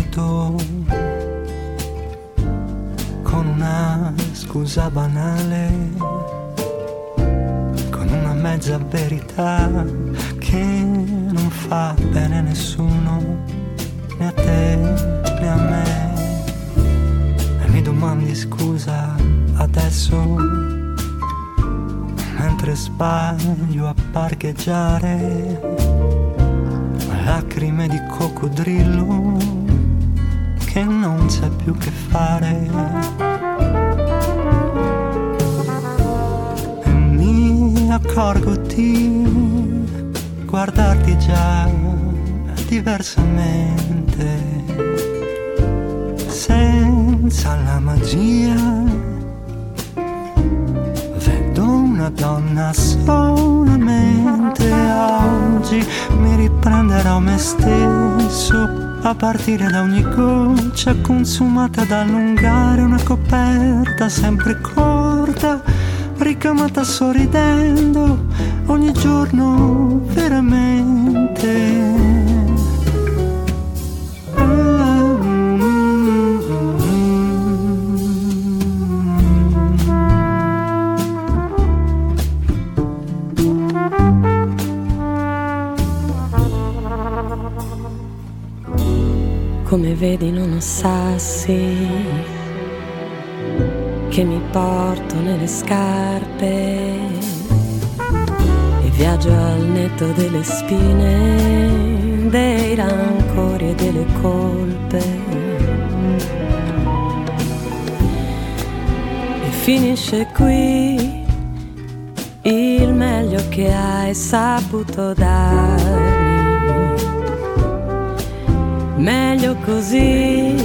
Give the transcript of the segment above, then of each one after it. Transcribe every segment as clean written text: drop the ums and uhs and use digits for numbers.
pronto con una scusa banale, con una mezza verità che non fa bene a nessuno, né a te né a me. E mi domandi scusa adesso, mentre sbaglio a parcheggiare, lacrime di coccodrillo che non sai più che fare. E mi accorgo di guardarti già diversamente, senza la magia. Vedo una donna solamente oggi, mi riprenderò me stesso a partire da ogni goccia consumata ad allungare una coperta sempre corta, ricamata sorridendo ogni giorno veramente. Come vedi non ho sassi che mi porto nelle scarpe e viaggio al netto delle spine, dei rancori e delle colpe. E finisce qui il meglio che hai saputo darmi. Meglio così,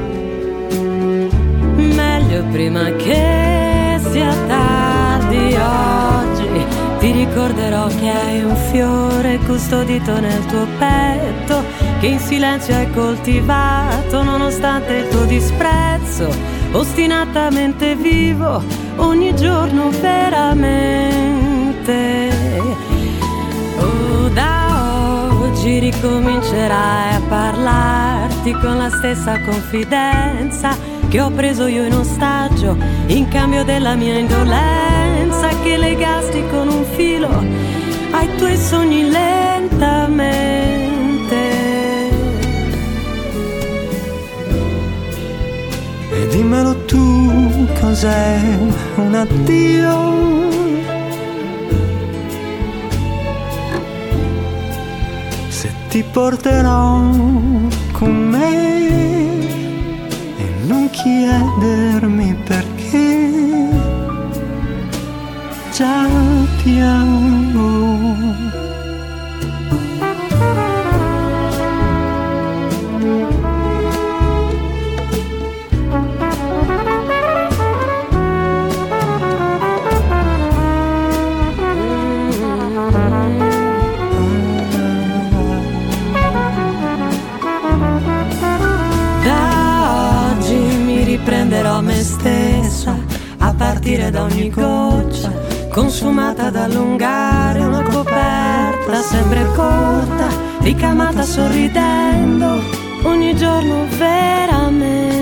meglio prima che sia tardi. Oggi ti ricorderò che hai un fiore custodito nel tuo petto, che in silenzio hai coltivato nonostante il tuo disprezzo, ostinatamente vivo ogni giorno veramente. Oh, da oggi ricomincerai a parlarti con la stessa confidenza che ho preso io in ostaggio in cambio della mia indolenza, che legasti con un filo ai tuoi sogni lentamente. E dimmelo tu cos'è un addio. Ti porterò con me e non chiedermi perché, già piango. Prenderò me stessa a partire da ogni goccia consumata ad allungare una coperta sempre corta, ricamata sorridendo ogni giorno veramente.